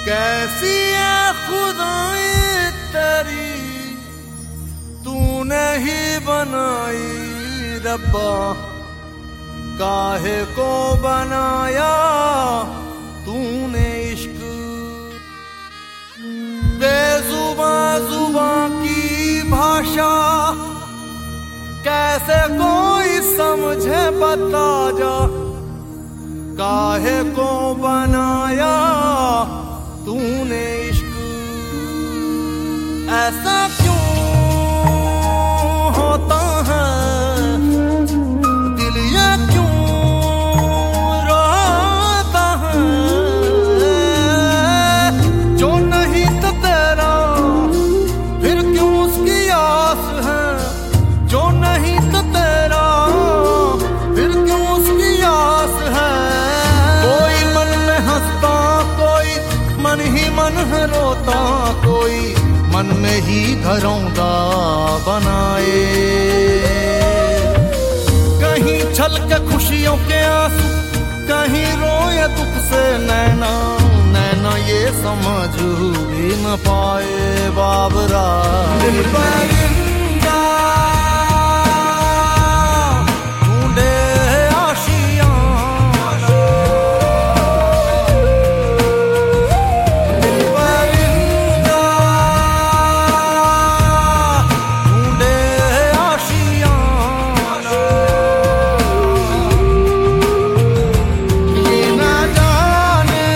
कैसी है खुदाई तेरी तूने ही बनाई रब्बा, काहे को बनाया तूने इश्क। बेजुबां जुबां की भाषा कैसे कोई समझे बता जा, काहे को बनाया तूने इश्क। ऐसा क्यों होता है दिल ये क्यों रोता है, जो नहीं तो तेरा फिर क्यों उसकी आस है, जो नहीं तो तेरा फिर क्यों उसकी आस है। कोई मन में हंसता कोई मन ही मन है रोता, कोई मन में ही घरौंदा बनाए। कहीं छलके खुशियों के आंसू, कहीं रोए दुख से नैना, नैना ये समझ भी न पाए बाबरा। दिल परिंदा ढूंढे आशियां, दिल परिंदा ढूंढे आशियां। ये ना जाने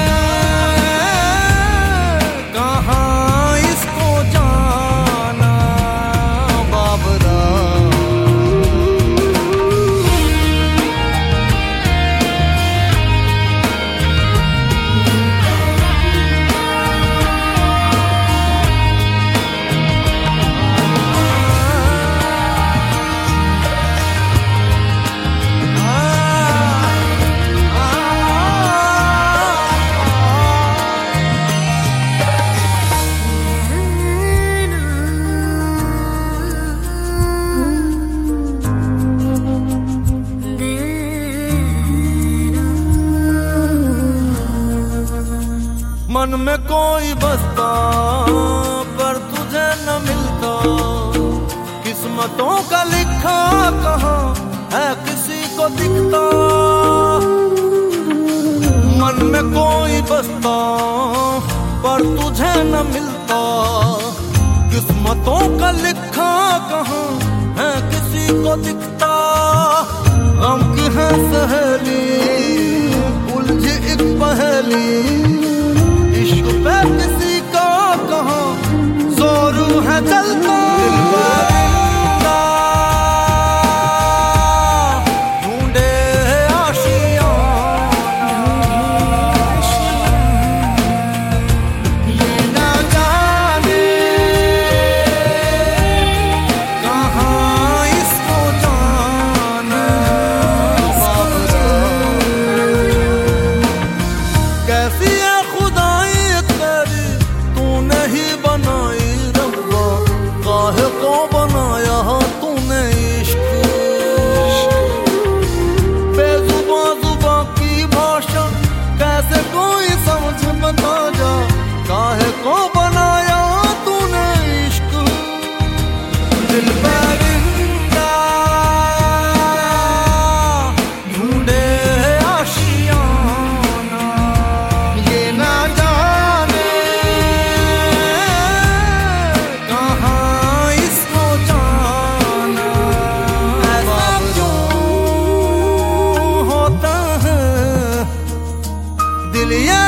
कहाँ इसको जाना बाबरा। मन में कोई बसता पर तुझे न मिलता, किस्मतों का लिखा कहाँ है किसी को दिखता। मन में कोई बसता पर तुझे न मिलता, किस्मतों का लिखा कहाँ है किसी को दिखता। गम की है सहेली उलझी एक पहेली, इश्क पे किसी का कहाँ जोर है चलता। ढूंढे आशियां, ये ना जाने कहाँ इसको जाना बाबरा। कैसी है खुदाई तेरी तूने ही बनाई रब्बा, काहे को बनाया तूने इश्क। बेजुबां जुबां की भाषा कैसे कोई समझ बता जा, काहे को बनाया तूने इश्क। दिल परिंदा ढूंढे आशियाना, ये ना जाने कहाँ इसको जाना। ऐसा क्यों होता है दिल ये